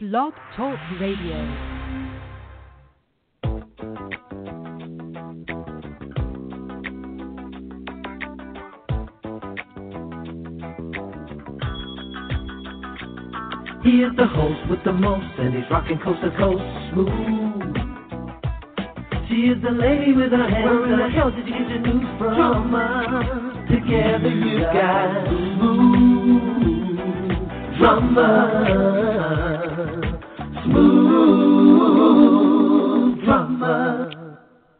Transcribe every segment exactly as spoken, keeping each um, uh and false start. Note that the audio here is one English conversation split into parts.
Blog Talk Radio. He is the host with the most, and he's rocking coast to coast smooth. She is the lady with her hands. Where in the hell did you get your news from? Drama. Together you got smooth drama. Smooth drama.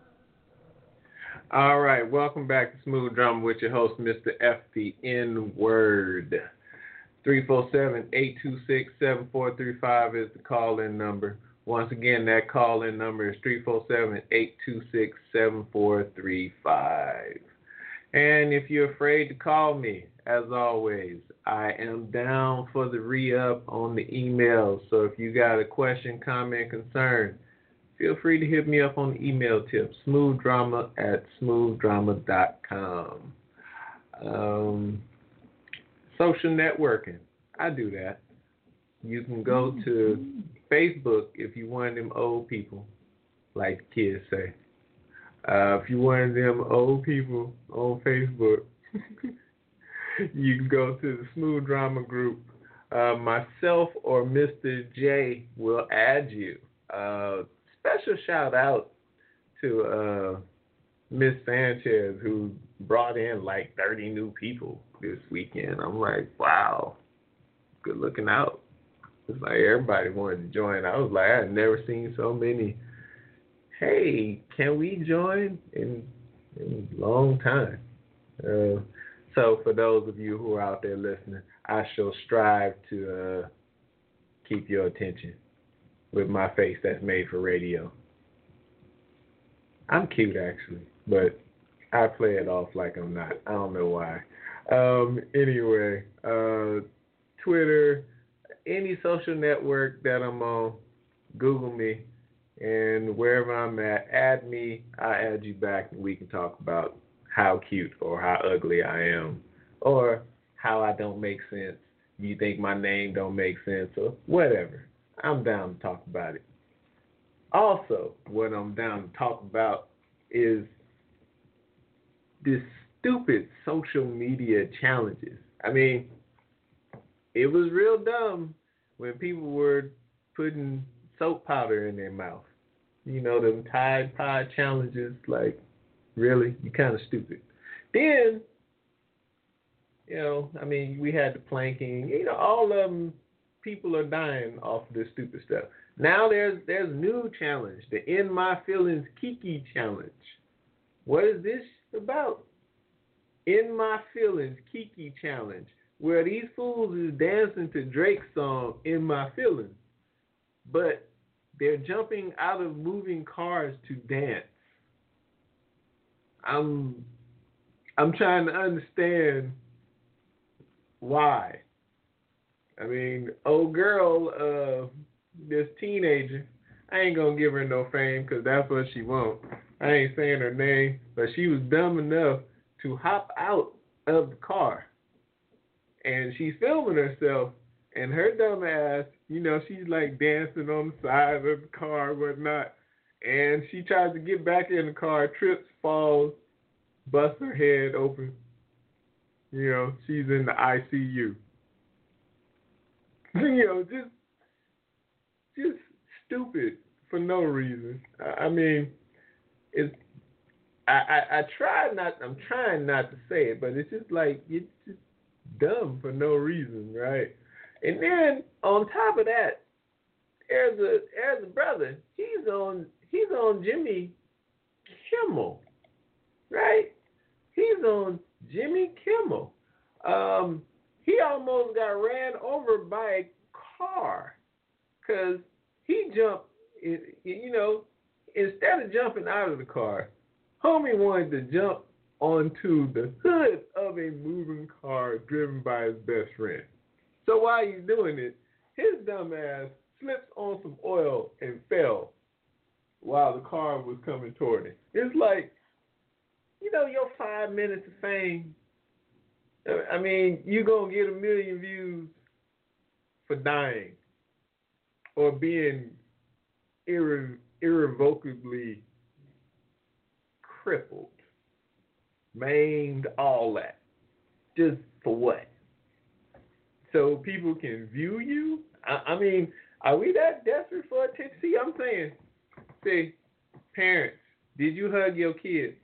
All right, welcome back to Smooth Drama with your host, Mister F the N-Word. three four seven, eight two six, seven four three five is the call-in number. Once again, that call-in number is three four seven, eight two six, seven four three five. And if you're afraid to call me, as always, I am down for the re-up on the email. So if you got a question, comment, concern, feel free to hit me up on the email tip, smoothdrama at smoothdrama dot com. Um... Social networking. I do that. You can go to Facebook if you one of them old people, like the kids say. Uh, if you one of them old people on Facebook, you can go to the Smooth Drama group. Uh, myself or Mister J will add you. Uh, special shout out to uh, Miss Sanchez, who brought in like thirty new people this weekend. I'm like, wow, good looking out. It's like everybody wanted to join. I was like, I've never seen so many. Hey, can we join? In, in a long time. Uh, so for those of you who are out there listening, I shall strive to uh, keep your attention with my face that's made for radio. I'm cute, actually, but I play it off like I'm not. I don't know why. Um, anyway, uh, Twitter, any social network that I'm on, Google me, and wherever I'm at, add me, I'll add you back, and we can talk about how cute or how ugly I am, or how I don't make sense. You think my name don't make sense, or whatever. I'm down to talk about it. Also, what I'm down to talk about is this stupid social media challenges. I mean, it was real dumb when people were putting soap powder in their mouth. You know, them Tide Pod challenges, like, really? You kind of stupid. Then, you know, I mean, we had the planking. You know, all of them, people are dying off of this stupid stuff. Now there's there's a new challenge, the In My Feelings Kiki challenge. What is this about? In My Feelings Kiki challenge, where these fools is dancing to Drake's song In My Feelings, but they're jumping out of moving cars to dance. I'm I'm trying to understand why. I mean, old girl, uh, this teenager, I ain't gonna give her no fame because that's what she wants. I ain't saying her name, but she was dumb enough to hop out of the car. And she's filming herself, and her dumb ass, you know, she's like dancing on the side of the car and whatnot. And she tries to get back in the car, trips, falls, busts her head open. You know, she's in the I C U. You know, just, just stupid for no reason. I mean, it's, I, I, I try not, I'm trying not to say it, but it's just like, it's just dumb for no reason, right? And then on top of that, there's a there's a brother. He's on he's on Jimmy Kimmel, right? He's on Jimmy Kimmel. Um, he almost got ran over by a car because he jumped. You know, instead of jumping out of the car, homie wanted to jump onto the hood of a moving car driven by his best friend. So while he's doing it, his dumb ass slips on some oil and fell while the car was coming toward him. It's like, you know, your five minutes of fame. I mean, you're going to get a million views for dying. or being irre- irrevocably crippled, maimed, all that. Just for what? So people can view you? I, I mean, are we that desperate for attention? See, I'm saying, see, parents, did you hug your kids?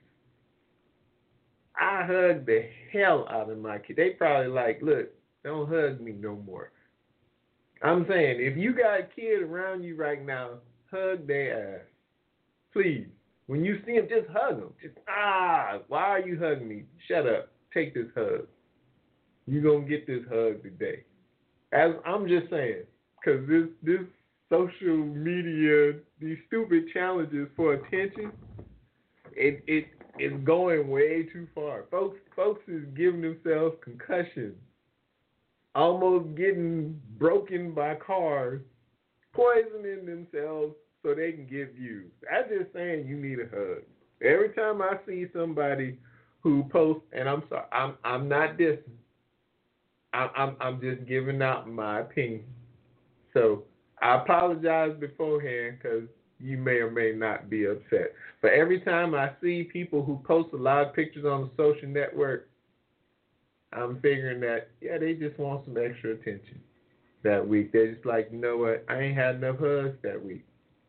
I hugged the hell out of my kids. They probably like, look, don't hug me no more. I'm saying, if you got a kid around you right now, hug their ass. Please. When you see them, just hug them. Just, ah, why are you hugging me? Shut up. Take this hug. You're going to get this hug today. As I'm just saying, because this, this social media, these stupid challenges for attention, it it is going way too far. Folks, folks is giving themselves concussions, almost getting broken by cars, poisoning themselves so they can get views. I'm just saying you need a hug. Every time I see somebody who posts, and I'm sorry, I'm I'm not dissing. I'm I'm I'm just giving out my opinion. So I apologize beforehand because you may or may not be upset. But every time I see people who post a lot of pictures on the social network, I'm figuring that, yeah, they just want some extra attention that week. They're just like, you know what, I ain't had enough hugs that week.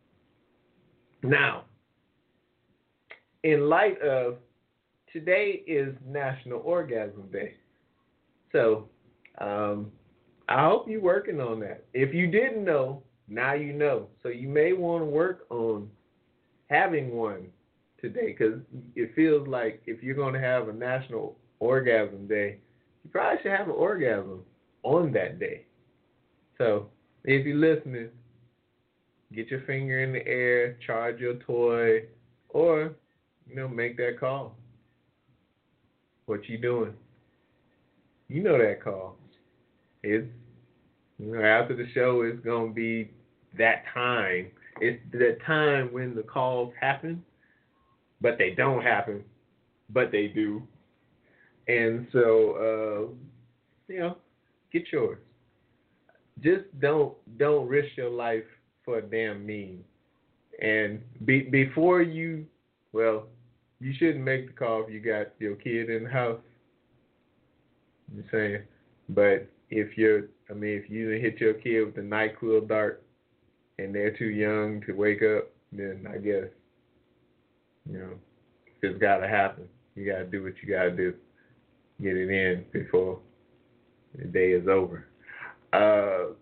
Now, in light of today is National Orgasm Day. So um, I hope you're working on that. If you didn't know, now you know. So you may want to work on having one today because it feels like if you're going to have a National Orgasm Day, you probably should have an orgasm on that day. So if you're listening, get your finger in the air, charge your toy, or, you know, make that call. What you doing? You know that call. It's, you know, after the show, it's going to be that time. It's the time when the calls happen, but they don't happen, but they do. And so, uh, you know, get yours. Just don't don't risk your life for a damn meme. And be, before you, well, you shouldn't make the call if you got your kid in the house. I'm saying, but if you're, I mean, if you hit your kid with a NyQuil dart and they're too young to wake up, then I guess, you know, it's got to happen. You got to do what you got to do. Get it in before the day is over. Uh,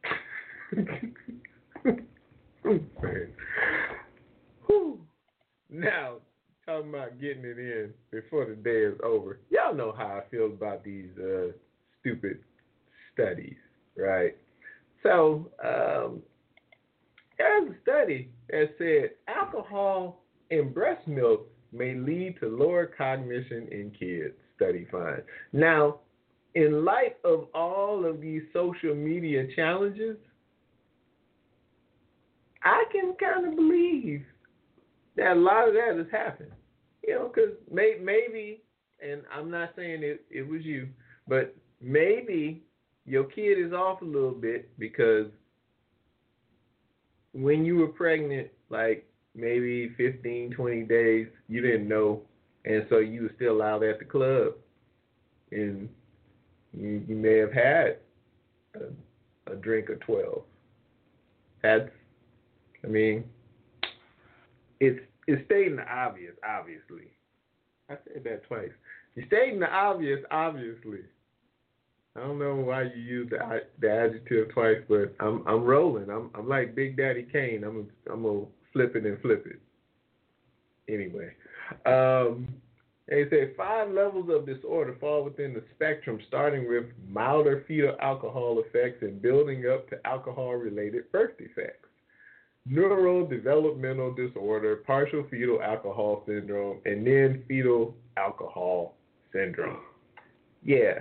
now, talking about getting it in before the day is over. Y'all know how I feel about these uh, stupid studies, right? So, um, there's a study that said alcohol in breast milk may lead to lower cognition in kids, study finds. Now, in light of all of these social media challenges, I can kind of believe that a lot of that has happened. You know, because may, maybe, and I'm not saying it, it was you, but maybe your kid is off a little bit because when you were pregnant, like maybe fifteen, twenty days, you didn't know, and so you were still out at the club, and you, you may have had a, a drink or twelve. That's, I mean, it's it's stating the obvious, obviously. I said that twice. You're stating the obvious, obviously. I don't know why you use the the adjective twice, but I'm I'm rolling. I'm I'm like Big Daddy Kane. I'm I'm gonna flip it and flip it. Anyway, um, they say five levels of disorder fall within the spectrum, starting with milder fetal alcohol effects and building up to alcohol-related birth defects, neurodevelopmental disorder, partial fetal alcohol syndrome, and then fetal alcohol syndrome. Yeah.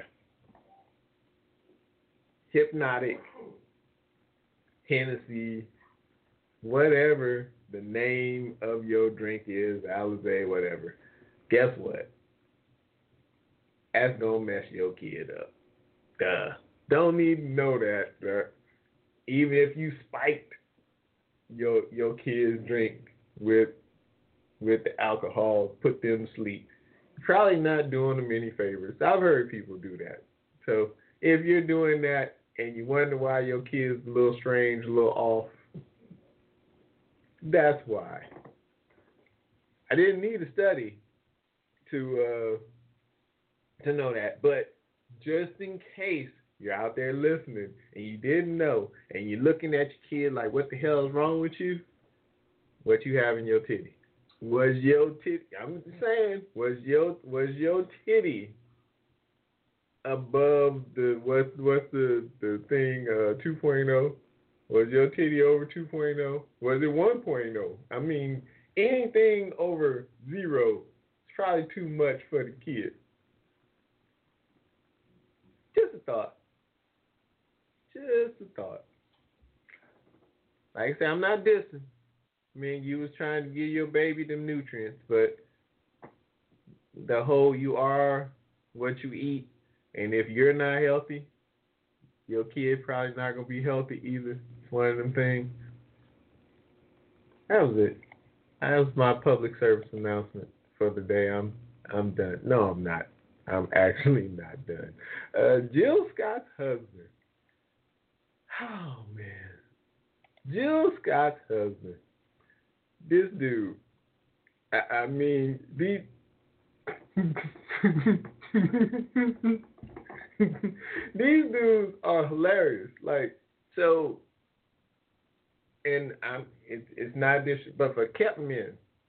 Hypnotic, Hennessy, whatever the name of your drink is, Alizé, whatever. Guess what? That's gonna mess your kid up. Duh. Don't need to know that, bruh. even if you spiked your your kids' drink with with the alcohol, put them to sleep, you're probably not doing them any favors. I've heard people do that. So if you're doing that and you wonder why your kid's a little strange, a little off, that's why. I didn't need a study to uh, to know that, but just in case you're out there listening and you didn't know, and you're looking at your kid like, what the hell is wrong with you? What you have in your titty? Was your titty? I'm just saying, was your was your titty above the what's what's the the thing uh, two point oh? Was your titty over two point oh? Was it one point oh? I mean, anything over zero is probably too much for the kid. Just a thought. Just a thought. Like I said, I'm not dissing. I mean, you was trying to give your baby them nutrients, but the whole you are what you eat, and if you're not healthy, your kid probably not going to be healthy either. It's one of them things. That was it. That was my public service announcement for the day. I'm I'm done. No, I'm not. I'm actually not done. Uh, Jill Scott's husband. Oh, man. Jill Scott's husband. This dude. I, I mean, these... These dudes are hilarious. Like, so, and I'm, it, it's not this, but for kept men,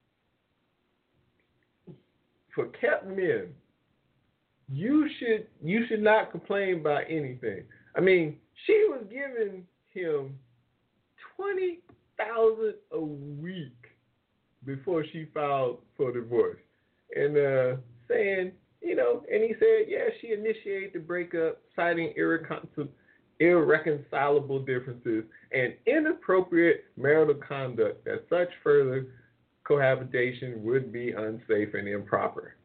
for kept men, you should you should not complain about anything. I mean, she was giving him twenty thousand a week before she filed for divorce, and uh, saying, you know, and he said, yeah, she initiated the breakup, citing irrecon- irreconcilable differences and inappropriate marital conduct, that such further cohabitation would be unsafe and improper.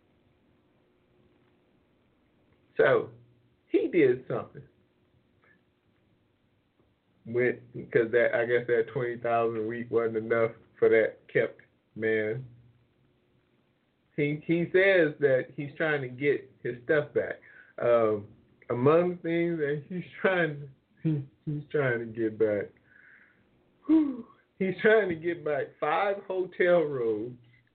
So he did something with, because that I guess that twenty thousand a week wasn't enough for that kept man. He he says that he's trying to get his stuff back. Um, among things that he's trying he, he's trying to get back, whew, he's trying to get back five hotel robes,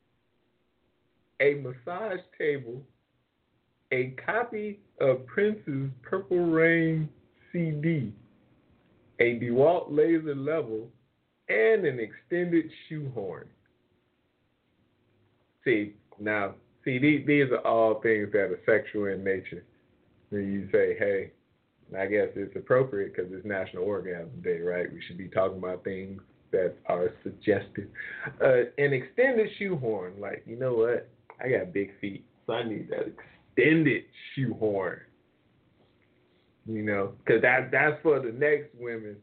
a massage table, a copy of Prince's Purple Rain C D, a DeWalt laser level, and an extended shoehorn. See, now, see, these, these are all things that are sexual in nature. When you say, hey, I guess it's appropriate because it's National Orgasm Day, right? We should be talking about things that are suggestive. Uh, an extended shoehorn, like, you know what? I got big feet, so I need that extended shoehorn. You know, because that, that's for the next women,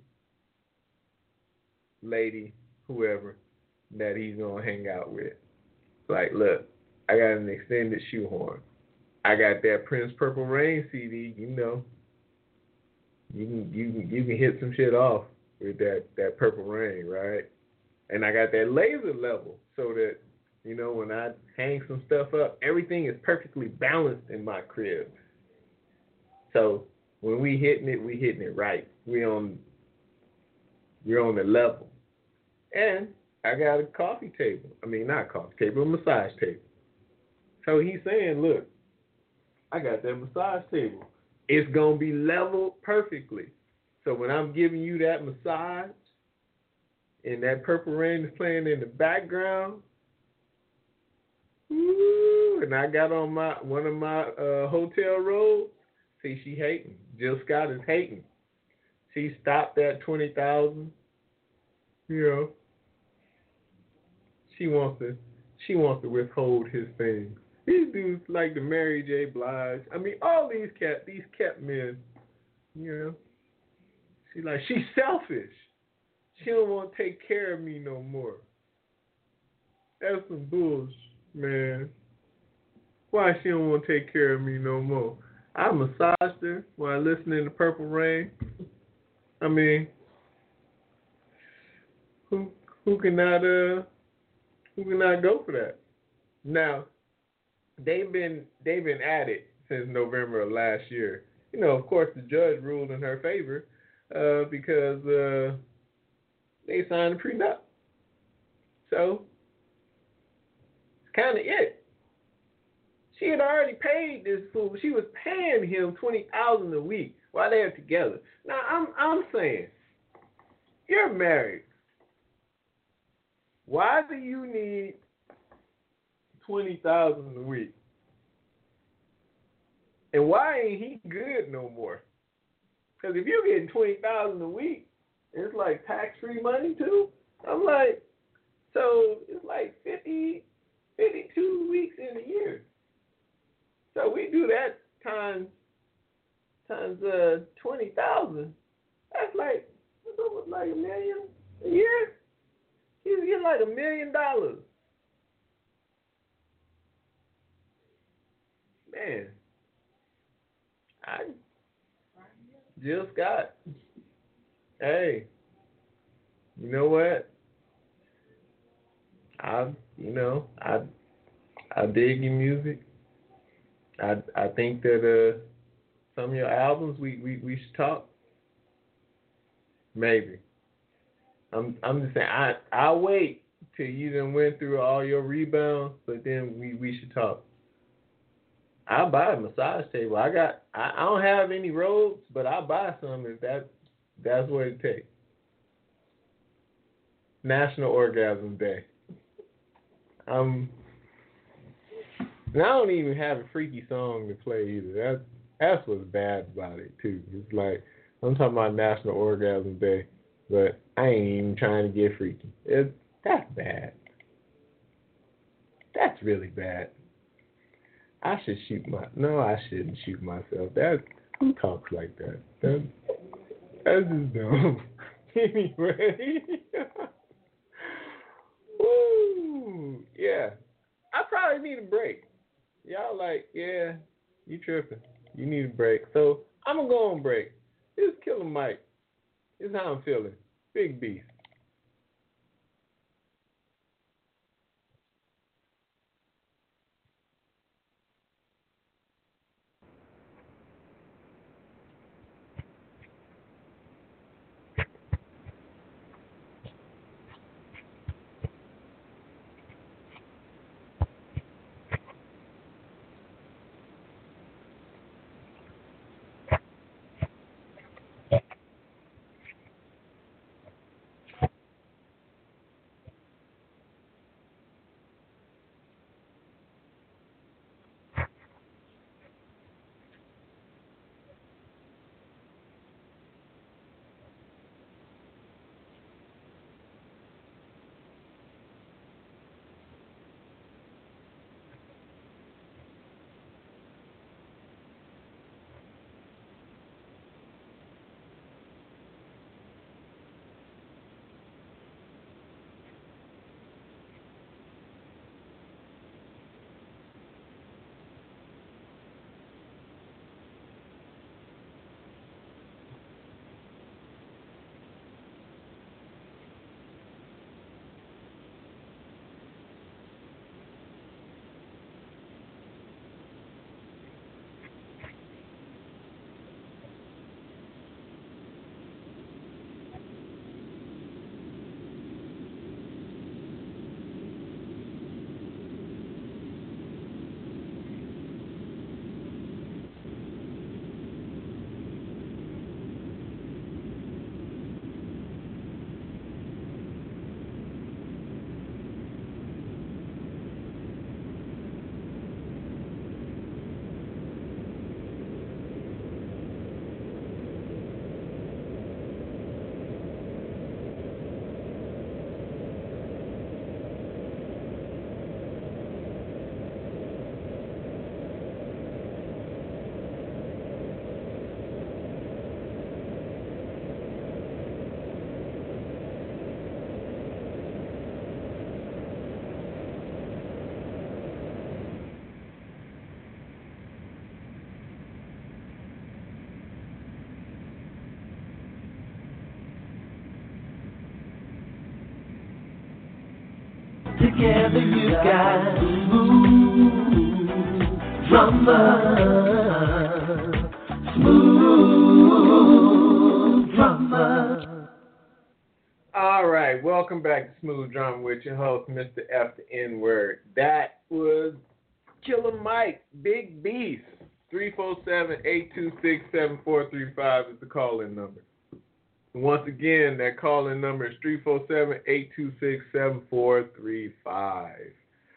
lady, whoever, that he's going to hang out with. Like, look, I got an extended shoehorn. I got that Prince Purple Rain C D, you know. You can you can you can hit some shit off with that, that Purple Rain, right? And I got that laser level so that, you know, when I hang some stuff up, everything is perfectly balanced in my crib. So when we hitting it, we hitting it right. We on we're on the level. And I got a coffee table. I mean, not a coffee table, a massage table. So he's saying, look, I got that massage table. It's going to be leveled perfectly. So when I'm giving you that massage and that Purple Rain is playing in the background, ooh, and I got on my one of my uh, hotel robes, see, she hating. Jill Scott is hating. She stopped at twenty thousand. You know, she wants to she wants to withhold his things. These dudes like the Mary J. Blige. I mean, all these cat these kept men, you know. She like she's selfish. She don't want to take care of me no more. That's some bullshit, man. Why she don't want to take care of me no more? I massaged her while listening to Purple Rain. I mean, who who cannot uh who cannot go for that. Now, they've been they've been at it since November of last year. You know, of course, the judge ruled in her favor uh, because uh, they signed a prenup. So it's kind of it. She had already paid this fool. She was paying him twenty thousand a week while they were together. Now I'm I'm saying, you're married. Why do you need twenty thousand a week? And why ain't he good no more? Because if you're getting twenty thousand a week, it's like tax free money too. I'm like, so it's like fifty, fifty-two weeks in a year. So we do that times times uh twenty thousand. That's like that's almost like a million a year. He's getting like a million dollars. Man, I Jill Scott. Hey, you know what? I you know I I dig your music. I I think that uh some of your albums we, we, we should talk. Maybe. I'm I'm just saying I I'll wait till you done went through all your rebounds, but then we, we should talk. I'll buy a massage table. I got I, I don't have any robes, but I'll buy some if that that's what it takes. National Orgasm Day. Um and I don't even have a freaky song to play either. That's that's what's bad about it too. It's like I'm talking about National Orgasm Day, but I ain't even trying to get freaky. It that's bad. That's really bad. I should shoot my. No, I shouldn't shoot myself. That who talks like that? That that's just dumb. Anyway, woo, yeah. I probably need a break. Y'all like, yeah, you tripping. You need a break. So I'm gonna go on break. This is Killer Mike. This is how I'm feeling. Big beast. Together you got smooth drama. Smooth drama. All right, welcome back to Smooth Drama with your host, Mister F the N-Word. That was Killer Mike, Big Beast. three four seven, eight two six, seven four three five is the call-in number. Once again, that call-in number is three four seven, eight two six, seven four three five.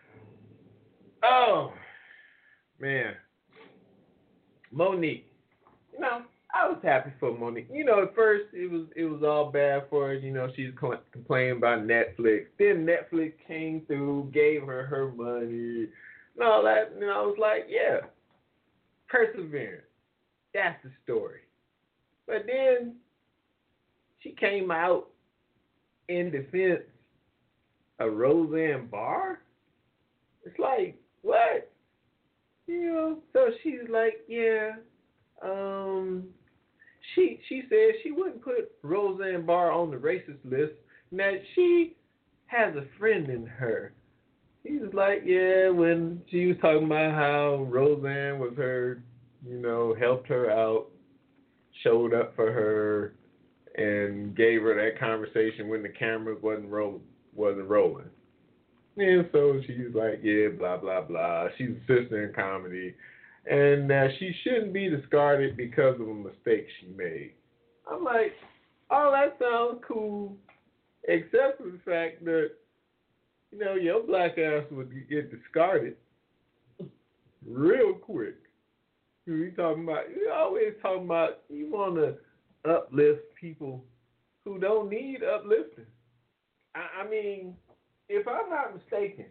Oh, man. Monique. You know, I was happy for Monique. You know, at first it was it was all bad for her. You know, she's cl- complaining about Netflix. Then Netflix came through, gave her her money, and all that. And I was like, yeah, perseverance. That's the story. But then she came out in defense of Roseanne Barr. It's like, what? You know, so she's like, yeah, um... She she said she wouldn't put Roseanne Barr on the racist list, and that she has a friend in her. He was like, yeah, when she was talking about how Roseanne was her, you know, helped her out, showed up for her, and gave her that conversation when the cameras wasn't roll wasn't rolling. And so she's like, yeah, blah blah blah. She's a sister in comedy. And uh, she shouldn't be discarded because of a mistake she made. I'm like, oh, that sounds cool, except for the fact that, you know, your black ass would get discarded real quick. You talking about, you always talking about you want to uplift people who don't need uplifting. I, I mean, if I'm not mistaken,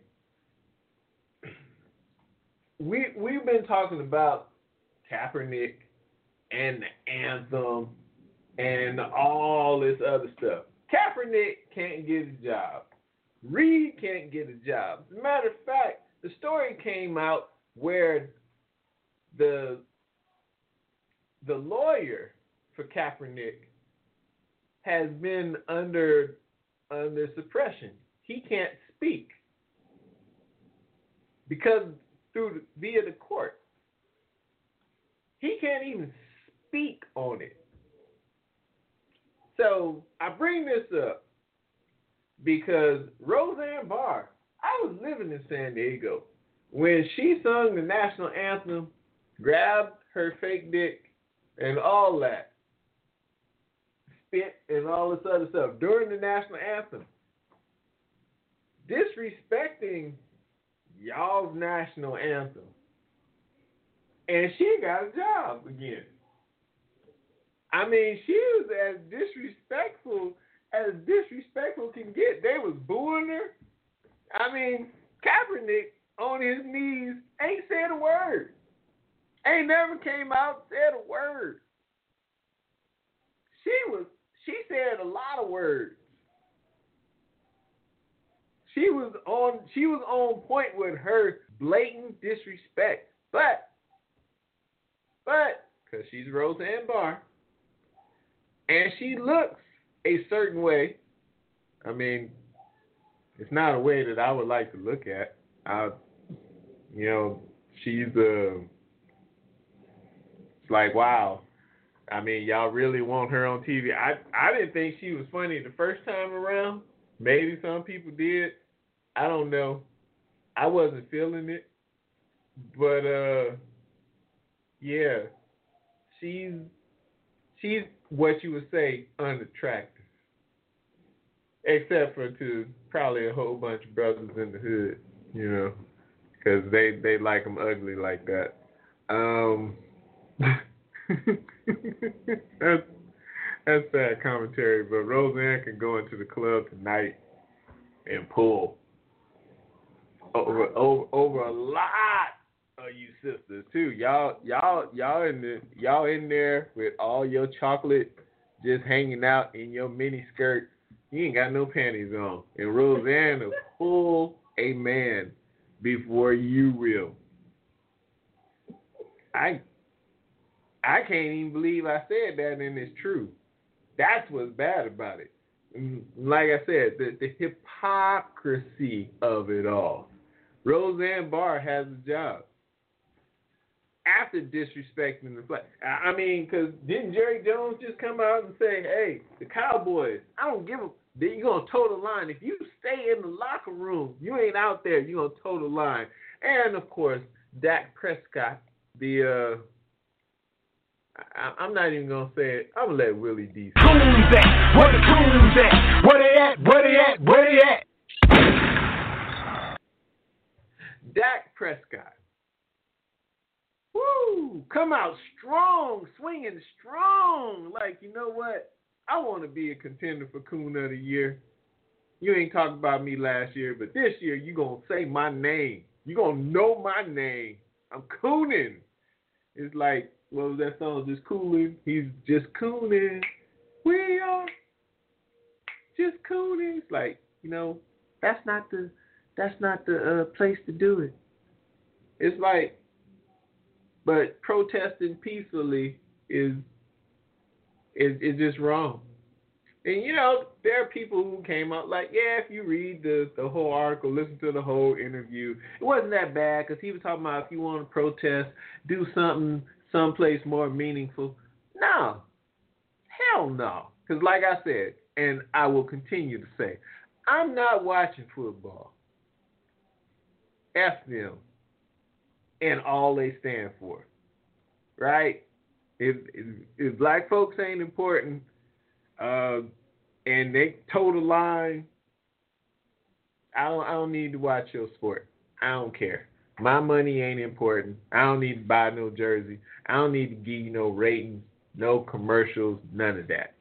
We, we've been talking about Kaepernick and the anthem and all this other stuff. Kaepernick can't get a job. Reed can't get a job. As a matter of fact, the story came out where the, the lawyer for Kaepernick has been under, under suppression. He can't speak because through the, via the court. He can't even speak on it. So I bring this up because Roseanne Barr, I was living in San Diego when she sung the national anthem, grabbed her fake dick and all that, spit and all this other stuff during the national anthem, disrespecting y'all's national anthem. And she got a job again. I mean, she was as disrespectful as disrespectful can get. They was booing her. I mean, Kaepernick on his knees ain't said a word. Ain't never came out and said a word. She was she said a lot of words. She was on she was on point with her blatant disrespect. But, but, because she's Roseanne Barr, and she looks a certain way. I mean, it's not a way that I would like to look at. I, you know, she's a, it's like, wow. I mean, y'all really want her on T V. I, I didn't think she was funny the first time around. Maybe some people did. I don't know. I wasn't feeling it. But, uh, yeah, she's, she's what you would say unattractive. Except for to probably a whole bunch of brothers in the hood, you know, because they, they like them ugly like that. Um, that's, that's bad commentary, but Roseanne can go into the club tonight and pull over over over a lot of you sisters too. Y'all y'all y'all in the y'all in there with all your chocolate just hanging out in your mini skirt. You ain't got no panties on. And Roseanne will pull a man before you will. I I can't even believe I said that and it's true. That's what's bad about it. like I said, the, the hypocrisy of it all. Roseanne Barr has a job after disrespecting the flag. I mean, because didn't Jerry Jones just come out and say, hey, the Cowboys, I don't give a, you're going to toe the line. If you stay in the locker room, you ain't out there, you're going to toe the line. And, of course, Dak Prescott, the, uh, I, I'm not even going to say it. I'm going to let Willie D say it. Coons at? Where the coons at? Where they at? Where they at? Where they at? Dak Prescott. Woo! Come out strong, swinging strong. Like, you know what? I want to be a contender for Coon of the Year. You ain't talking about me last year, but this year you going to say my name. You going to know my name. I'm cooning. It's like, what was that song? Just cooling. He's just cooning. We are just cooning. It's like, you know, that's not the that's not the uh, place to do it. It's like, but protesting peacefully is is is just wrong. And you know, there are people who came out like, yeah, if you read the, the whole article, listen to the whole interview, it wasn't that bad because he was talking about if you want to protest, do something someplace more meaningful. No, hell no. Because like I said, and I will continue to say, I'm not watching football. F them and all they stand for, right? If if, if black folks ain't important, uh, and they toe the line, I don't I don't need to watch your sport. I don't care. My money ain't important. I don't need to buy no jersey. I don't need to give you no ratings, no commercials, none of that.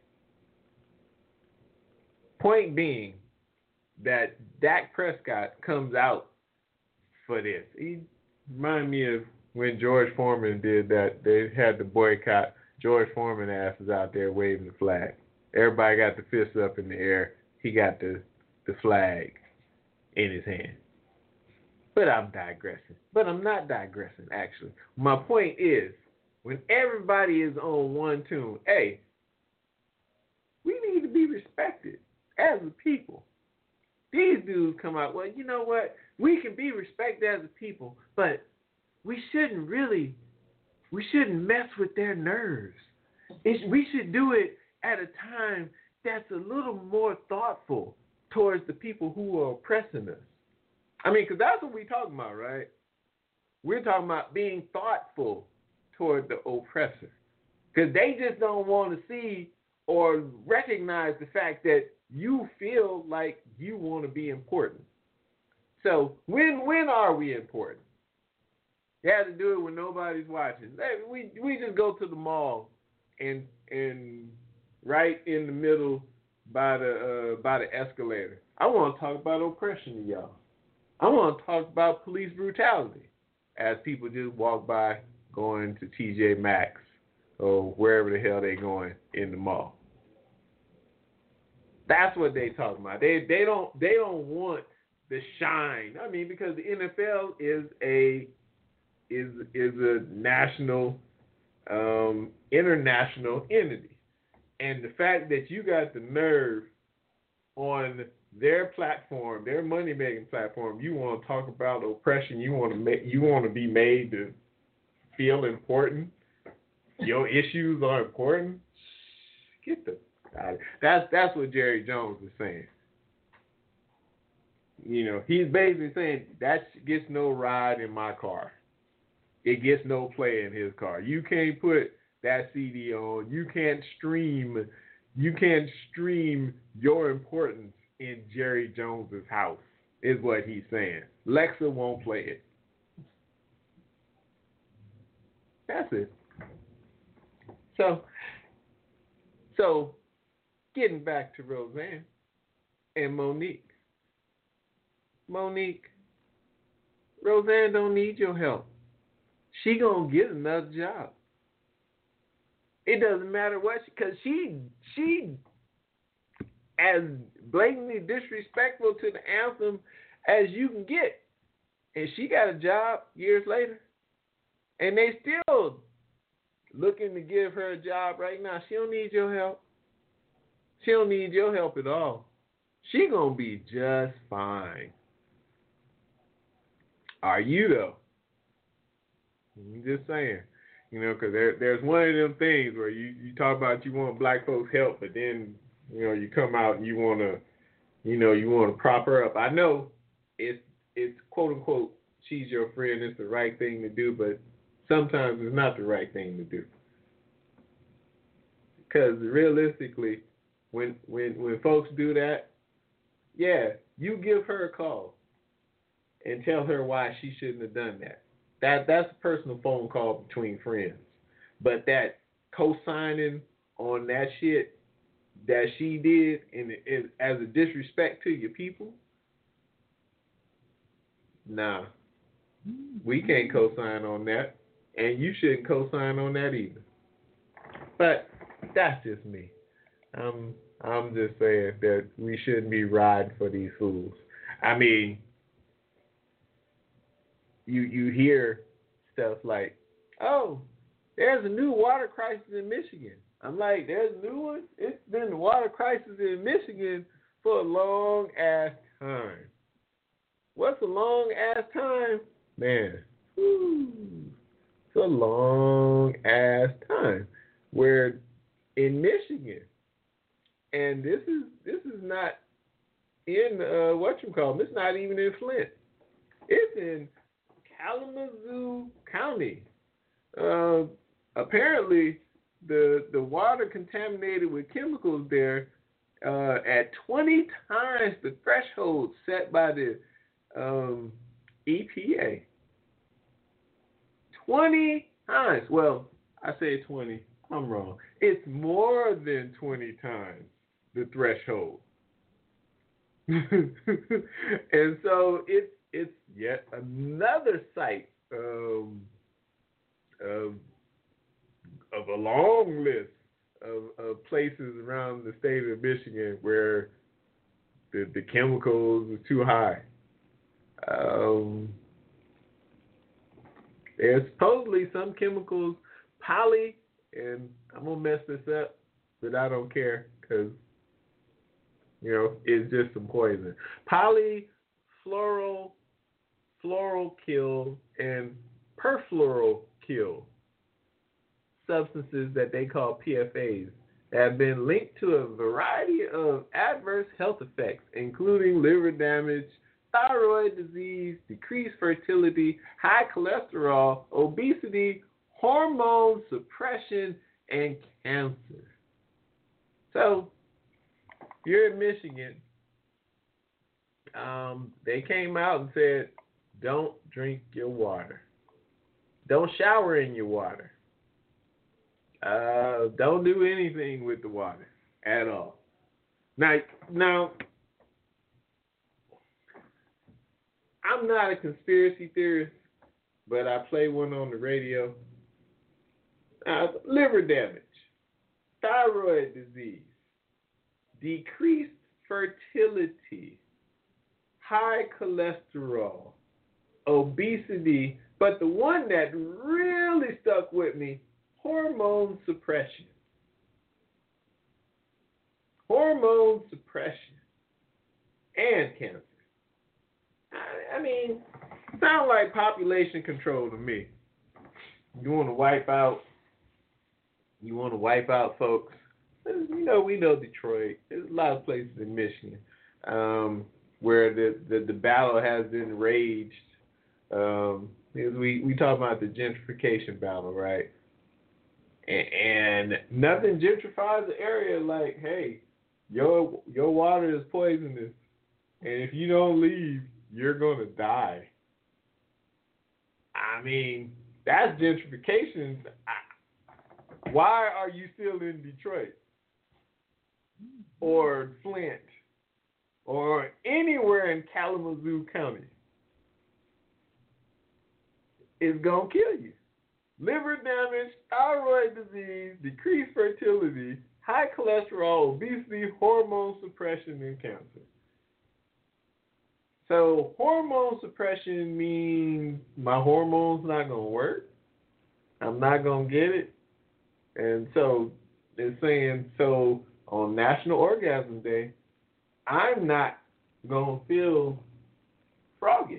Point being that Dak Prescott comes out for this. He remind me of when George Foreman did that. They had the boycott. George Foreman ass was out there waving the flag. Everybody got the fists up in the air. He got the, the flag in his hand. But I'm digressing. But I'm not digressing, actually. My point is, when everybody is on one tune, hey, we need to be respected as a people. These dudes come out, well, you know what? We can be respected as a people, but we shouldn't really, we shouldn't mess with their nerves. It's, we should do it at a time that's a little more thoughtful towards the people who are oppressing us. I mean, because that's what we're talking about, right? We're talking about being thoughtful toward the oppressor. Because they just don't want to see or recognize the fact that you feel like you want to be important. So when when are we important? You have to do it when nobody's watching. Hey, we we just go to the mall and and right in the middle by the uh, by the escalator. I want to talk about oppression to y'all. I want to talk about police brutality as people just walk by going to T J Maxx or wherever the hell they going in the mall. That's what they talking about. They they don't they don't want the shine. I mean, because the N F L is a is is a national, um, international entity, and the fact that you got the nerve on their platform, their money making platform, you want to talk about oppression. You want to make you want to be made to feel important. Your issues are important. Get the That's that's what Jerry Jones is saying. You know, he's basically saying that gets no ride in my car. It gets no play in his car. You can't put that C D on. You can't stream. You can't stream your importance in Jerry Jones's house. Is what he's saying. Lexa won't play it. That's it. So, so. Getting back to Roseanne and Monique. Monique, Roseanne don't need your help. She gonna get another job. It doesn't matter what, because she, she, as blatantly disrespectful to the anthem as you can get, and she got a job years later, and they still looking to give her a job right now. She don't need your help. She don't need your help at all. She gonna be just fine. Are you though? I'm just saying, you know, because there, there's one of them things where you, you talk about you want black folks help, but then, you know, you come out and you want to, you know, you want to prop her up. I know it's, it's quote unquote, she's your friend, it's the right thing to do, but sometimes it's not the right thing to do. Because realistically, when, when, when folks do that, yeah, you give her a call and tell her why she shouldn't have done that. That that's a personal phone call between friends. But that co-signing on that shit that she did and as a disrespect to your people, nah. We can't co-sign on that. And you shouldn't co-sign on that either. But that's just me. I'm I'm just saying that we shouldn't be riding for these fools. I mean, You you hear stuff like, oh, there's a new water crisis in Michigan. I'm like, there's a new one? It's been the water crisis in Michigan for a long ass time. What's a long ass time? Man, whew, it's a long ass time. Where in Michigan, and this is this is not in uh, whatchamacallit, it's not even in Flint. It's in Kalamazoo County. Uh, apparently, the the water contaminated with chemicals there uh, at twenty times the threshold set by the um, E P A. twenty times. Well, I say twenty. I'm wrong. It's more than twenty times the threshold. And so it's it's yet another site um, of of a long list of, of places around the state of Michigan where the, the chemicals are too high. Um, there's supposedly some chemicals, poly, and I'm gonna mess this up, but I don't care because you know it's just some poison. Polyfluoral, floral kill, and perfluoral kill substances that they call P F As have been linked to a variety of adverse health effects, including liver damage, thyroid disease, decreased fertility, high cholesterol, obesity, hormone suppression, and cancer. So, you're in Michigan. Um, they came out and said, don't drink your water. Don't shower in your water. Uh, don't do anything with the water at all. Now, now, I'm not a conspiracy theorist, but I play one on the radio. Uh, liver damage, thyroid disease, decreased fertility, high cholesterol, obesity, but the one that really stuck with me, hormone suppression. Hormone suppression and cancer. I, I mean, sound like population control to me. You want to wipe out, you want to wipe out folks. You know, we know Detroit. There's a lot of places in Michigan um, where the, the, the battle has been raged. Um, because we, we talk about the gentrification battle, right? And, and nothing gentrifies the area like, hey, your your water is poisonous, and if you don't leave, you're gonna die. I mean, that's gentrification. I, why are you still in Detroit or Flint or anywhere in Kalamazoo County? It's gonna kill you. Liver damage, thyroid disease, decreased fertility, high cholesterol, obesity, hormone suppression, and cancer. So hormone suppression means my hormones not going to work. I'm not going to get it. And so they're saying, so on National Orgasm Day, I'm not going to feel froggish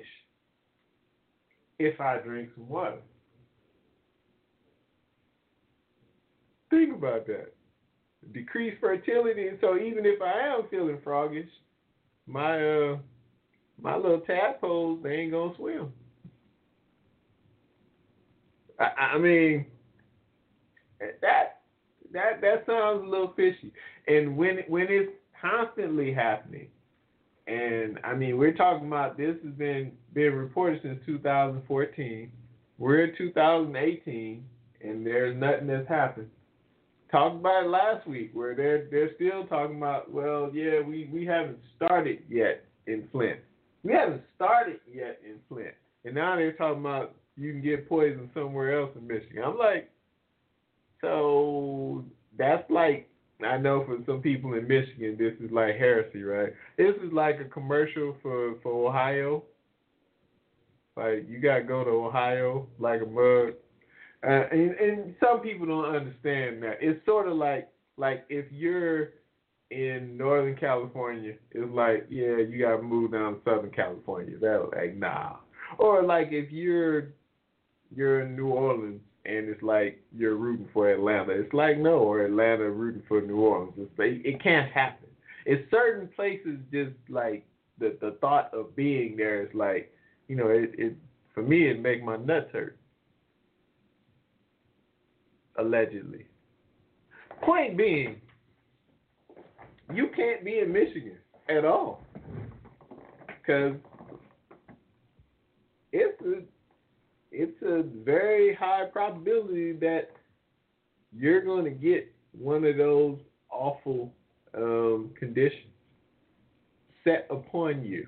if I drink some water. Think about that. Decreased fertility, so even if I am feeling froggish, my uh my little tadpoles, they ain't gonna swim. I, I mean, that that that sounds a little fishy. And when when it's constantly happening, and I mean, we're talking about this has been been reported since two thousand fourteen. We're in two thousand eighteen, and there's nothing that's happened. Talked about it last week, where they're they're still talking about, well, yeah, we, we haven't started yet in Flint. We haven't started yet in Flint, and now they're talking about you can get poisoned somewhere else in Michigan. I'm like, so that's like, I know for some people in Michigan, this is like heresy, right? This is like a commercial for, for Ohio. Like, you got to go to Ohio like a mug. Uh, and, and some people don't understand that. It's sort of like like if you're in Northern California, it's like, yeah, you got to move down to Southern California. They're like, nah. Or like if you're you're in New Orleans and it's like you're rooting for Atlanta. It's like, no, or Atlanta rooting for New Orleans. It's like, it can't happen. It's certain places just like the, the thought of being there is like, you know, it, it for me, it make my nuts hurt. Allegedly. Point being, you can't be in Michigan at all, because it's a, it's a very high probability that you're going to get one of those awful um, conditions set upon you.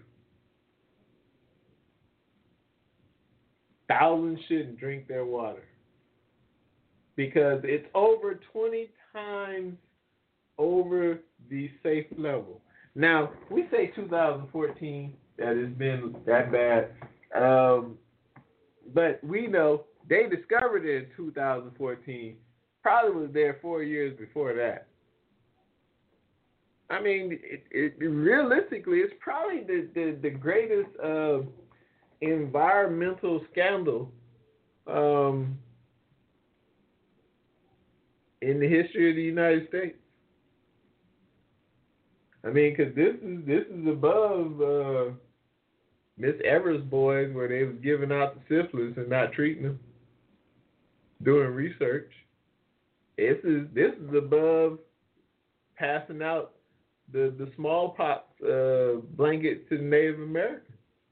Thousands shouldn't drink their water, because it's over twenty times over the safe level. Now, we say two thousand fourteen, that it's been that bad, um, but we know they discovered it in two thousand fourteen, probably was there four years before that. I mean, it, it, realistically, it's probably the, the, the greatest uh, environmental scandal um, in the history of the United States. I mean, because this is this is above uh, Miss Evers' boys, where they was giving out the syphilis and not treating them, doing research. This is this is above passing out the the smallpox uh, blanket to the Native Americans.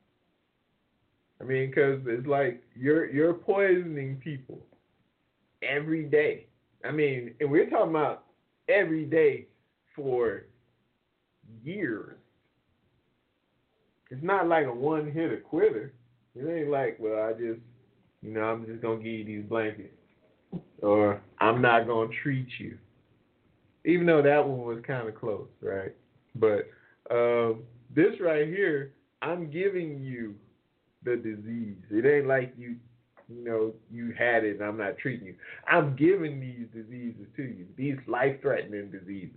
I mean, because it's like you're you're poisoning people every day. I mean, and we're talking about every day for years. It's not like a one-hitter quitter. It ain't like, well, I just, you know, I'm just going to give you these blankets, or I'm not going to treat you. Even though that one was kind of close, right? But um, this right here, I'm giving you the disease. It ain't like you, you know, you had it and I'm not treating you. I'm giving these diseases to you, these life-threatening diseases.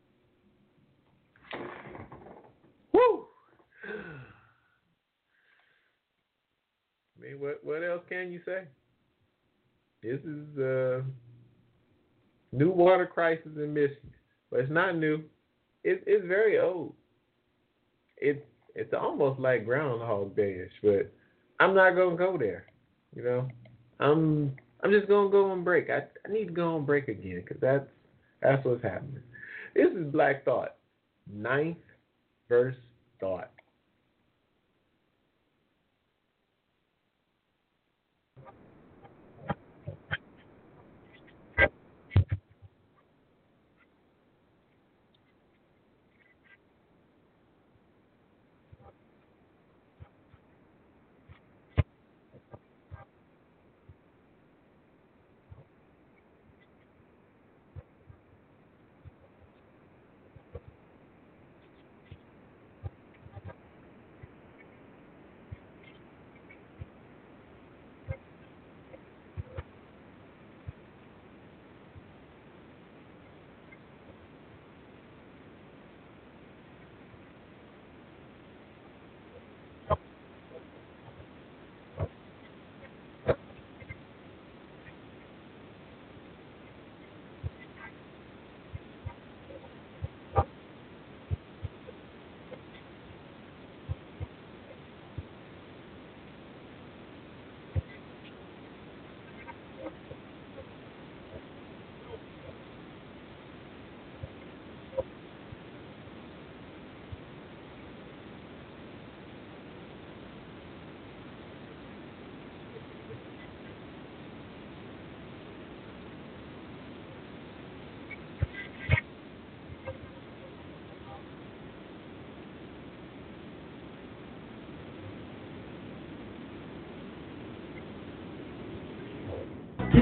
Woo! I mean, what what else can you say? This is uh, new water crisis in Michigan, but it's not new. It's it's very old. It's it's almost like Groundhog Day-ish, but I'm not gonna go there. You know, I'm I'm just gonna go on break. I I need to go on break again, because that's that's what's happening. This is Black Thought, ninth verse thought.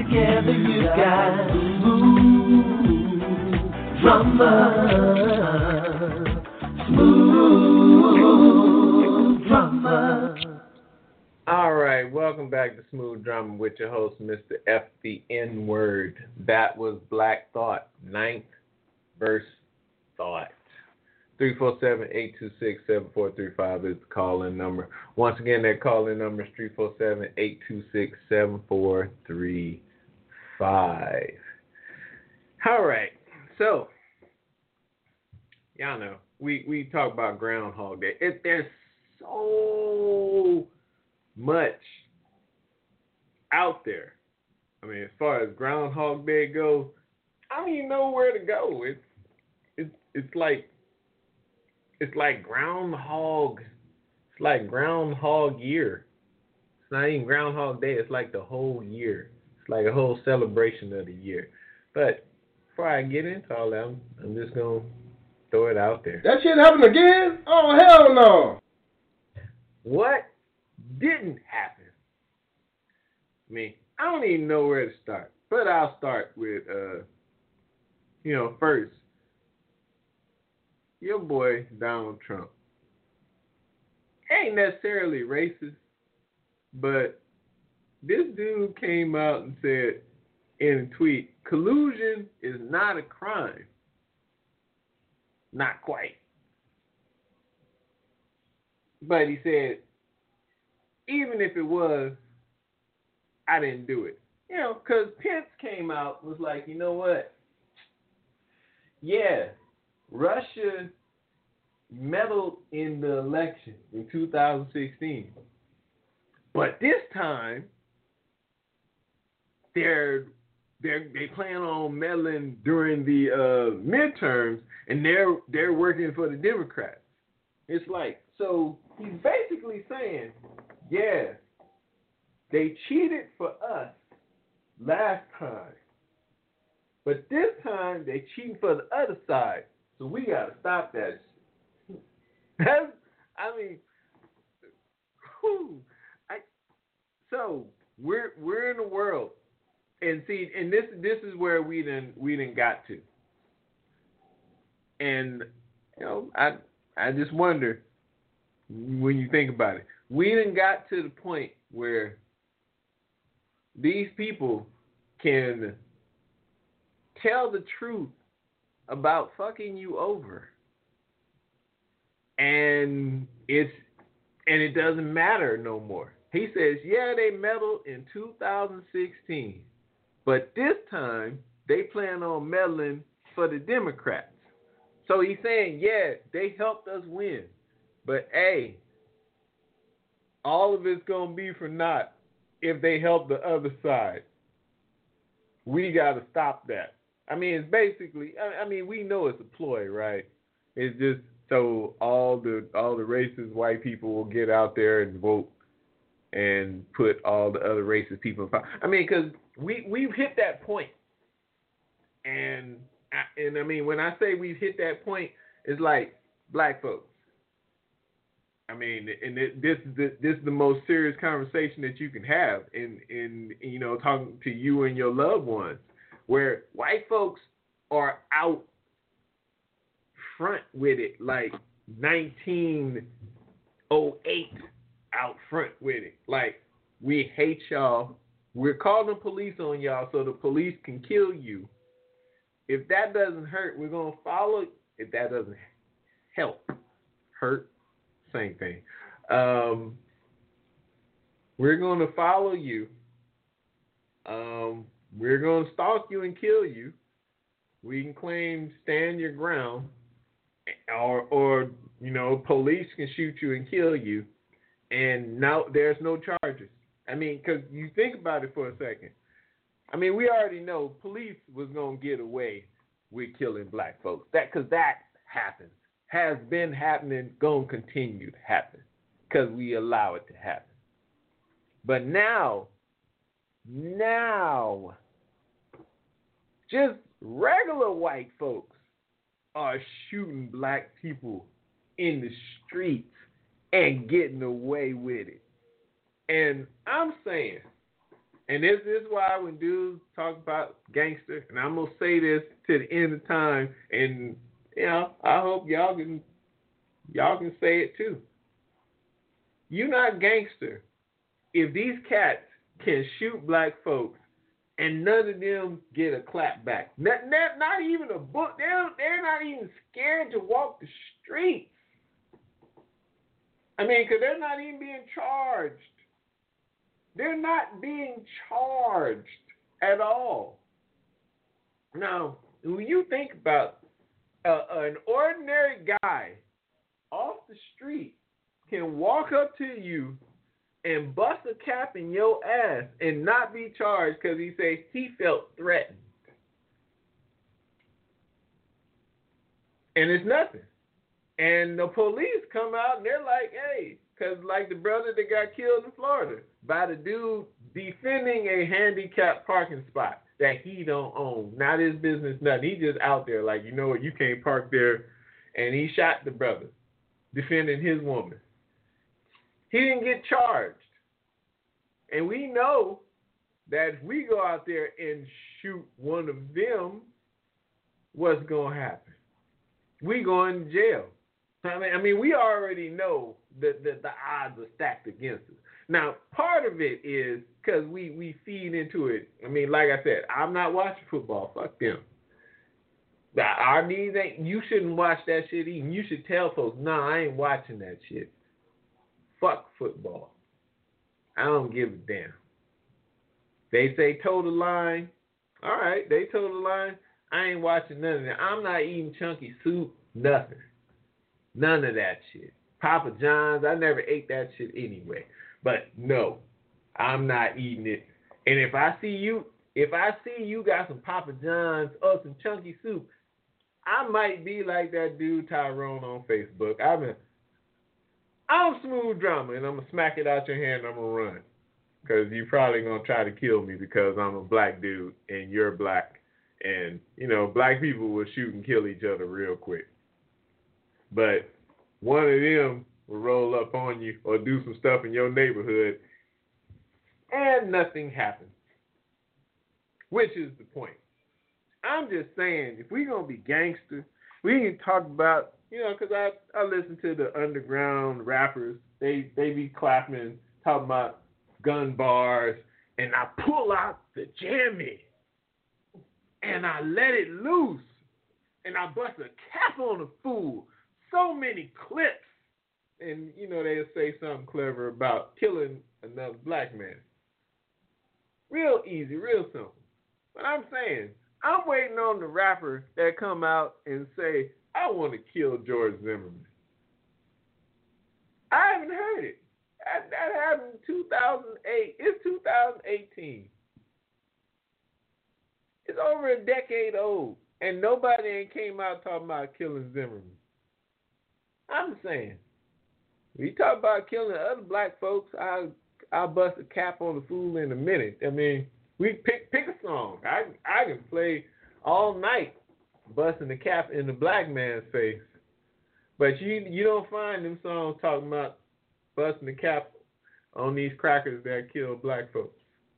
Together you got smooth drummer, smooth drummer. All right, welcome back to Smooth Drummer with your host, Mister F the N-Word. That was Black Thought, ninth verse Thought. three four seven, eight two six, seven four three five is the call-in number. Once again, that call-in number is three four seven, eight two six, seven four three five. All right, so, y'all know, we, we talk about Groundhog Day. It, there's so much out there. I mean, as far as Groundhog Day goes, I don't even know where to go. It's it's it's like it's like Groundhog. It's like Groundhog Year. It's not even Groundhog Day. It's like the whole year. It's like a whole celebration of the year. But before I get into all that, I'm, I'm just gonna throw it out there. That shit happened again? Oh hell no! What didn't happen? I mean, I don't even know where to start, but I'll start with, uh, you know, first, your boy Donald Trump. Ain't necessarily racist, but this dude came out and said in a tweet, collusion is not a crime. Not quite. But he said, even if it was, I didn't do it. You know, because Pence came out and was like, you know what? Yeah, Russia meddled in the election in two thousand sixteen. But this time, they're, they're, they plan on meddling during the uh, midterms, and they're, they're working for the Democrats. It's like, so he's basically saying, yeah, they cheated for us last time, but this time they cheating for the other side. So we gotta stop that shit. That's, I mean, whew, I, so we're we're in a world, and see, and this this is where we didn't we didn't got to, and you know, I I just wonder when you think about it, we done got to the point where these people can tell the truth about fucking you over, and it's and it doesn't matter no more. He says, yeah, they meddled in two thousand sixteen, but this time they plan on meddling for the Democrats. So he's saying, yeah, they helped us win, but hey, all of it's gonna be for naught if they help the other side. We gotta stop that. I mean, it's basically, I mean, we know it's a ploy, right? It's just so all the all the racist white people will get out there and vote and put all the other racist people in power. I mean, because we, we've hit that point. And, and I mean, when I say we've hit that point, it's like black folks. I mean, and it, this is the this is the most serious conversation that you can have in, in you know, talking to you and your loved ones, where white folks are out front with it like nineteen oh eight out front with it. Like, we hate y'all. We're calling police on y'all so the police can kill you. If that doesn't hurt, we're going to follow. If that doesn't help, hurt, same thing. Um, we're going to follow you. Um, we're going to stalk you and kill you. We can claim stand your ground, or, or you know, police can shoot you and kill you, and now there's no charges. I mean, because you think about it for a second. I mean, we already know police was going to get away with killing black folks. That because that happens, has been happening, going to continue to happen because we allow it to happen. But now, now, just regular white folks are shooting black people in the streets and getting away with it. And I'm saying, And this, this is why when dudes talk about gangster, and I'm going to say this to the end of time, and, you know, I hope y'all can, y'all can say it too. You're not gangster if these cats can shoot black folks and none of them get a clap back. Not, not, not even a book. They're, they're not even scared to walk the streets. I mean, because they're not even being charged. They're not being charged at all. Now, when you think about uh, an ordinary guy off the street can walk up to you and bust a cap in your ass and not be charged because he says he felt threatened. And it's nothing. And the police come out and they're like, hey, because like the brother that got killed in Florida by the dude defending a handicapped parking spot that he don't own. Not his business, nothing. He just out there like, you know what, you can't park there. And he shot the brother defending his woman. He didn't get charged. And we know that if we go out there and shoot one of them, what's going to happen? We going to jail. I mean, I mean, we already know that, that the odds are stacked against us. Now, part of it is because we, we feed into it. I mean, like I said, I'm not watching football. Fuck them. Our needs ain't, you shouldn't watch that shit even. You should tell folks, no, nah, I ain't watching that shit. Fuck football. I don't give a damn. They say toe the line. All right, they toe the line. I ain't watching none of that. I'm not eating chunky soup, nothing. None of that shit. Papa John's, I never ate that shit anyway. But no, I'm not eating it. And if I see you, if I see you got some Papa John's or some chunky soup, I might be like that dude Tyrone on Facebook. I'm a, I'm Smooth Drama, and I'm going to smack it out your hand and I'm going to run. Because you're probably going to try to kill me because I'm a black dude and you're black. And, you know, black people will shoot and kill each other real quick. But one of them will roll up on you or do some stuff in your neighborhood and nothing happens. Which is the point. I'm just saying, if we're going to be gangster, we can talk about, you know, because I, I listen to the underground rappers. They they be clapping, talking about gun bars, and I pull out the jammy, and I let it loose, and I bust a cap on the fool. So many clips. And, you know, they'll say something clever about killing another black man. Real easy, real simple. But I'm saying, I'm waiting on the rapper that come out and say, I want to kill George Zimmerman. I haven't heard it. That, that happened in two thousand eight. It's two thousand eighteen. It's over a decade old, and nobody ain't came out talking about killing Zimmerman. I'm saying, when you talk about killing other black folks, I'll, I'll bust a cap on the fool in a minute. I mean, we pick pick a song. I I can play all night busting the cap in the black man's face. But you you don't find them songs talking about busting the cap on these crackers that kill black folks.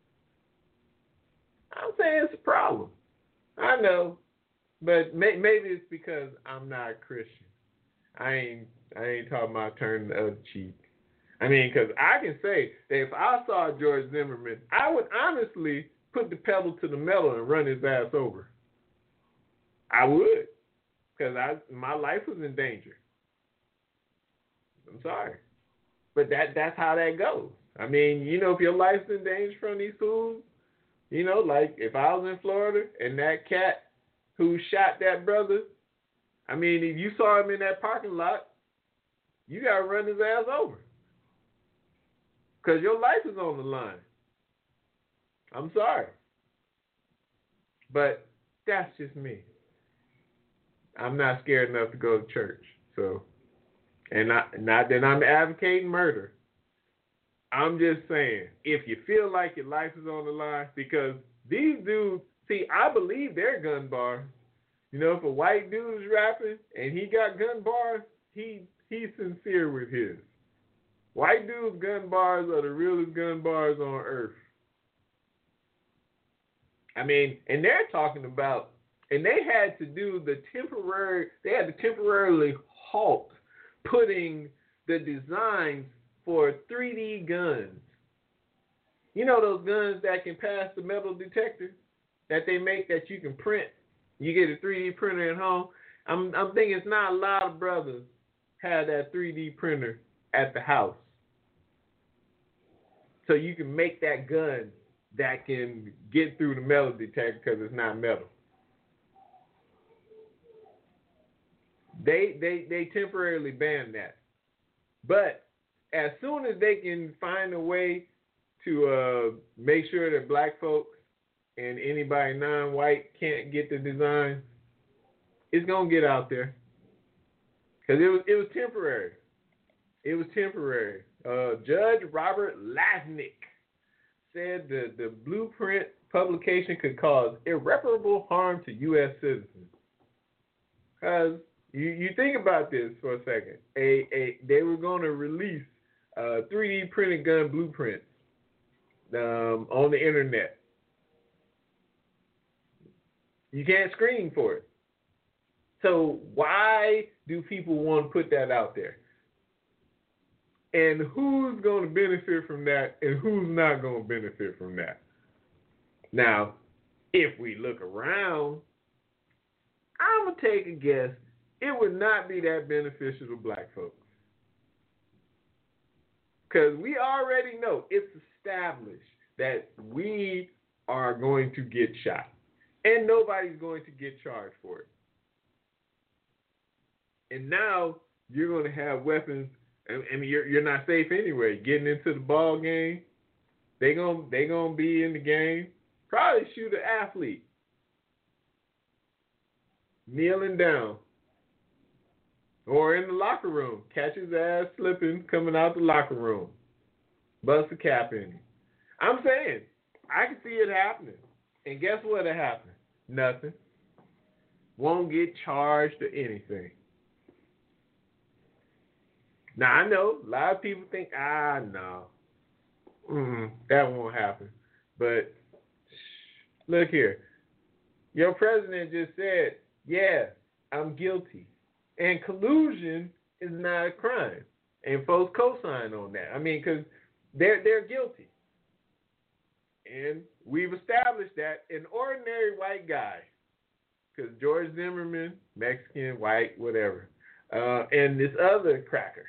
I'm saying it's a problem. I know, but may, maybe it's because I'm not a Christian. I ain't I ain't talking about turning the other cheek. I mean, because I can say that if I saw George Zimmerman, I would honestly put the pedal to the metal and run his ass over. I would, because I my life was in danger. I'm sorry, but that that's how that goes. I mean, you know, if your life's in danger from these fools, you know, like if I was in Florida and that cat who shot that brother, I mean, if you saw him in that parking lot, you got to run his ass over. Because your life is on the line. I'm sorry. But that's just me. I'm not scared enough to go to church. So, and not, not that I'm advocating murder. I'm just saying, if you feel like your life is on the line, because these dudes, see, I believe they're gun bars. You know, if a white dude is rapping and he got gun bars, he he's sincere with his. White dudes' gun bars are the realest gun bars on earth. I mean, and they're talking about, and they had to do the temporary, they had to temporarily halt putting the designs for three D guns. You know those guns that can pass the metal detector that they make that you can print? You get a three D printer at home. I'm I'm thinking it's not a lot of brothers have that three D printer at the house. So you can make that gun that can get through the metal detector because it's not metal. They they they temporarily banned that. But as soon as they can find a way to uh, make sure that black folks and anybody non-white can't get the design, it's gonna get out there. Cause it was it was temporary. It was temporary. Uh, Judge Robert Lasnik said the the blueprint publication could cause irreparable harm to U S citizens. Cause you you think about this for a second. A a they were going to release uh, three D printed gun blueprints um, on the internet. You can't screen for it. So why do people want to put that out there? And who's going to benefit from that and who's not going to benefit from that? Now, if we look around, I'm going to take a guess. It would not be that beneficial to black folks. Because we already know, it's established that we are going to get shot. And nobody's going to get charged for it. And now you're going to have weapons. I mean, you're you're not safe anyway. Getting into the ball game, they gonna they gonna be in the game. Probably shoot an athlete, kneeling down, or in the locker room, catch his ass slipping coming out the locker room, bust a cap in him. I'm saying I can see it happening, and guess what'll happen? Nothing. Won't get charged or anything. Now, I know a lot of people think, ah, no, mm, that won't happen. But look here. Your president just said, yeah, I'm guilty. And collusion is not a crime. And folks co-sign on that. I mean, because they're, they're guilty. And we've established that an ordinary white guy, because George Zimmerman, Mexican, white, whatever, uh, and this other cracker,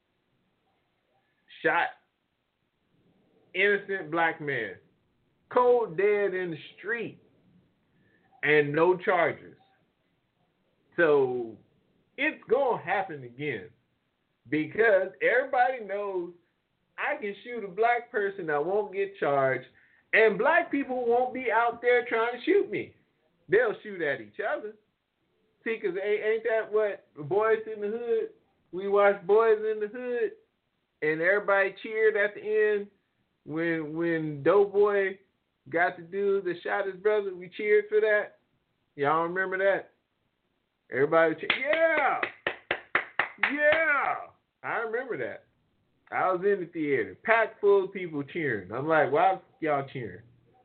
shot innocent black man, cold dead in the street, and no charges. So it's going to happen again because everybody knows I can shoot a black person that won't get charged, and black people won't be out there trying to shoot me. They'll shoot at each other. See, because ain't that what Boys in the Hood? We watched Boys in the Hood. And everybody cheered at the end when when Doughboy got the dude that shot his brother. We cheered for that. Y'all remember that? Everybody cheered. Yeah! Yeah! I remember that. I was in the theater, packed full of people cheering. I'm like, why y'all cheering?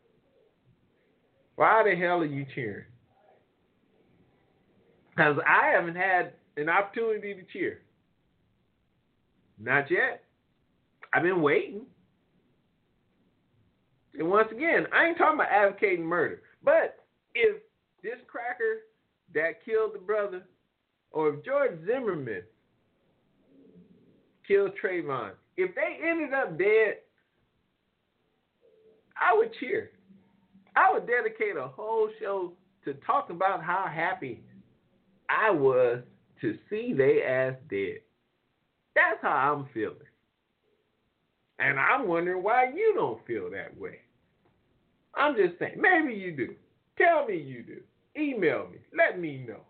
Why the hell are you cheering? Because I haven't had an opportunity to cheer. Not yet. I've been waiting. And once again, I ain't talking about advocating murder. But if this cracker that killed the brother, or if George Zimmerman killed Trayvon, if they ended up dead, I would cheer. I would dedicate a whole show to talking about how happy I was to see they ass dead. That's how I'm feeling. And I'm wondering why you don't feel that way. I'm just saying, maybe you do. Tell me you do. Email me. Let me know.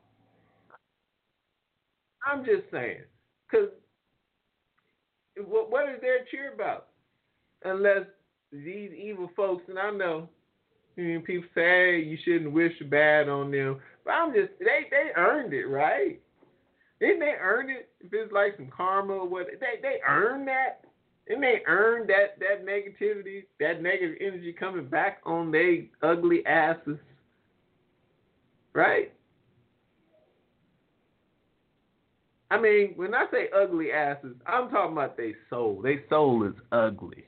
I'm just saying. Because what, what is there to cheer about? Unless these evil folks, and I know, you know people say, hey, you shouldn't wish bad on them. But I'm just, they, they earned it, right? Didn't they earn it? If it's like some karma or what, they, they earned that. And they earn that, that negativity, that negative energy coming back on their ugly asses. Right? I mean, when I say ugly asses, I'm talking about their soul. Their soul is ugly.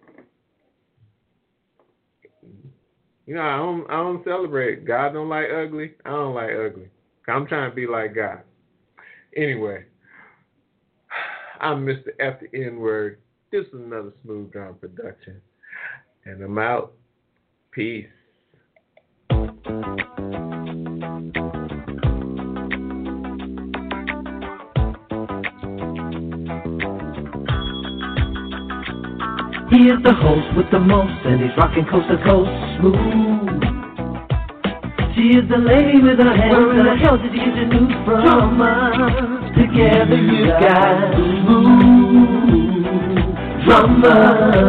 You know, I don't, I don't celebrate. God don't like ugly. I don't like ugly. I'm trying to be like God. Anyway, I'm Mister F the N-word. This is another Smooth Drum production. And I'm out. Peace. He is the host with the most, and he's rocking coast to coast smooth. She is the lady with her hands. Where in the hell did you get your news from? Together you got smooth drama.